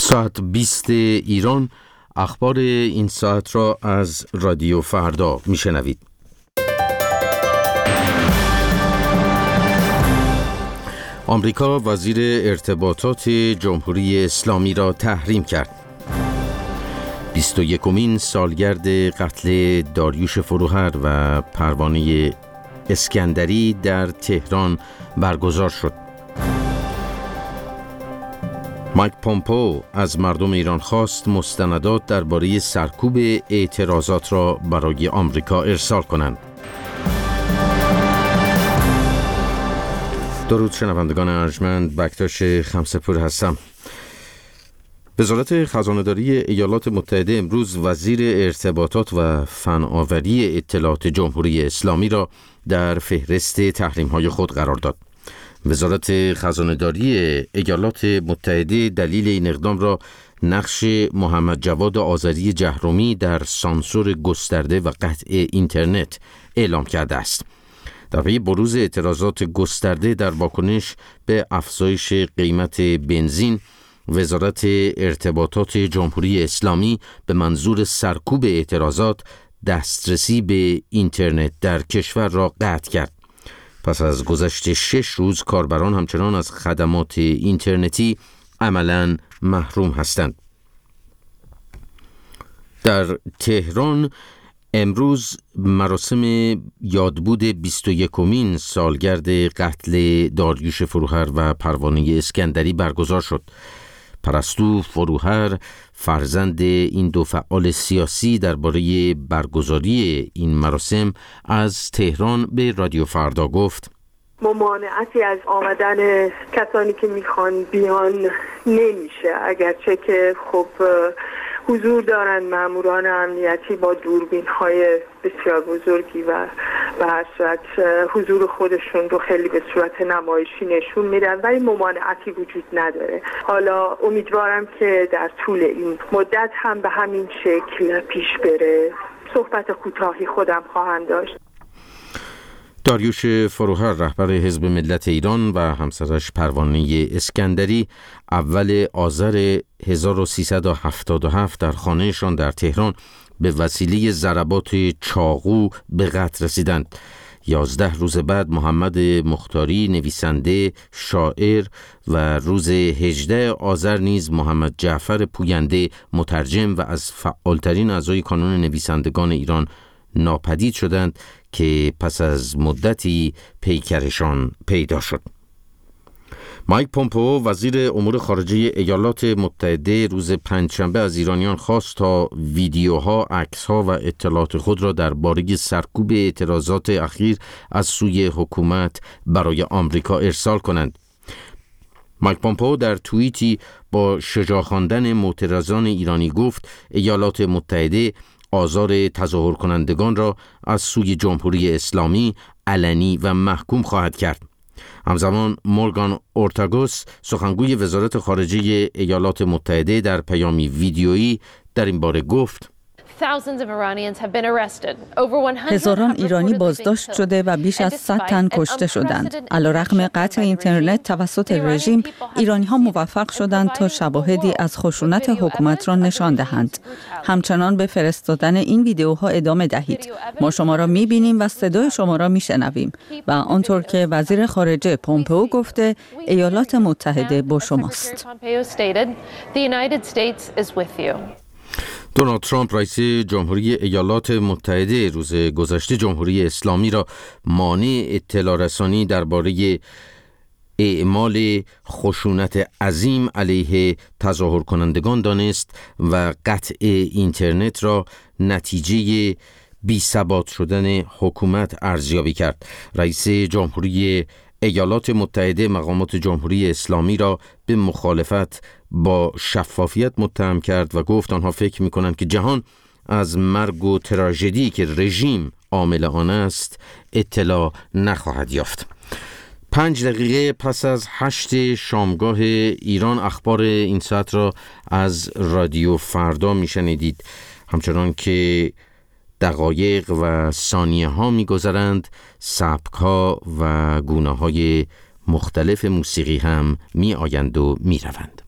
ساعت 20 ایران. اخبار این ساعت را از رادیو فردا میشنوید. آمریکا وزیر ارتباطات جمهوری اسلامی را تحریم کرد. 21مین سالگرد قتل داریوش فروهر و پروانه اسکندری در تهران برگزار شد. مایک پومپئو از مردم ایران خواست مستندات درباره سرکوب اعتراضات را برای آمریکا ارسال کنند. درود شنوندگان ارجمند، بکتاش خمسه‌پور هستم. وزارت خزانه‌داری ایالات متحده امروز وزیر ارتباطات و فناوری اطلاعات جمهوری اسلامی را در فهرست تحریم‌های خود قرار داد. وزارت خزانه‌داری ایالات متحده دلیل این اقدام را نقش محمد جواد آذری جهرومی در سانسور گسترده و قطع اینترنت اعلام کرده است. در پی بروز اعتراضات گسترده در واکنش به افزایش قیمت بنزین، وزارت ارتباطات جمهوری اسلامی به منظور سرکوب اعتراضات دسترسی به اینترنت در کشور را قطع کرد. پس از گذشت 6 روز کاربران همچنان از خدمات اینترنتی عملاً محروم هستند. در تهران امروز مراسم یادبود 21مین سالگرد قتل داریوش فروهر و پروانه اسکندری برگزار شد. پرستو فروهر، فرزند این دو فعال سیاسی، درباره برگزاری این مراسم از تهران به رادیو فردا گفت: ممانعتی از آمدن کسانی که میخوان بیان نمیشه، اگرچه که خب حضور دارن ماموران امنیتی با دوربین‌های بسیار بزرگی و به هر صورت حضور خودشون رو خیلی به صورت نمایشی نشون میدن، ولی ممانعتی وجود نداره. حالا امیدوارم که در طول این مدت هم به همین شکل پیش بره. صحبت کوتاهی خودم خواهم داشت. داریوش فروهر، رهبر حزب ملت ایران، و همسرش پروانه اسکندری اول آذر 1377 در خانهشان در تهران به وسیله ضربات چاقو به قتل رسیدند. 11 روز بعد محمد مختاری، نویسنده، شاعر، و روز 18 آذر نیز محمد جعفر پوینده، مترجم و از فعالترین اعضای کانون نویسندگان ایران ناپدید شدند که پس از مدتی پیکرشان پیدا شد. مایک پومپئو، وزیر امور خارجه ایالات متحده، روز پنجشنبه از ایرانیان خواست تا ویدیوها، عکس‌ها و اطلاعات خود را درباره سرکوب اعتراضات اخیر از سوی حکومت برای آمریکا ارسال کنند. مایک پومپئو در توییتی با شجاع خواندن معترضان ایرانی گفت ایالات متحده آزار تظاهر کنندگان را از سوی جمهوری اسلامی علنی و محکوم خواهد کرد. همزمان مورگان اورتاگوس، سخنگوی وزارت خارجه ایالات متحده، در پیامی ویدیویی در این باره گفت: هزاران ایرانی بازداشت شده و بیش از 100 تن کشته شدند. علیرغم قطع اینترنت توسط رژیم، ایرانی‌ها موفق شدند تا شواهدی از خشونت حکومت را نشان دهند. همچنان به فرستادن این ویدیوها ادامه دهید. ما شما را می‌بینیم و صدای شما را می‌شنویم و آنطور که وزیر خارجه پومپئو گفته، ایالات متحده با شماست. دونالد ترامپ، رئیس جمهوری ایالات متحده، روز گذشته جمهوری اسلامی را مانع اطلاع رسانی درباره اعمال خشونت عظیم علیه تظاهر کنندگان دانست و قطع اینترنت را نتیجه بی‌ثبات شدن حکومت ارزیابی کرد. رئیس جمهوری ایالات متحده مقامات جمهوری اسلامی را به مخالفت با شفافیت متهم کرد و گفت آنها فکر می‌کنند که جهان از مرگ و تراژدی که رژیم عامل آن است اطلاع نخواهد یافت. 5 دقیقه پس از 8 شامگاه ایران اخبار این ساعت را از رادیو فردا میشنیدید. همچنان که دقایق و ثانیه ها می‌گذرند، سبک ها و گونه های مختلف موسیقی هم می آیند و می روند.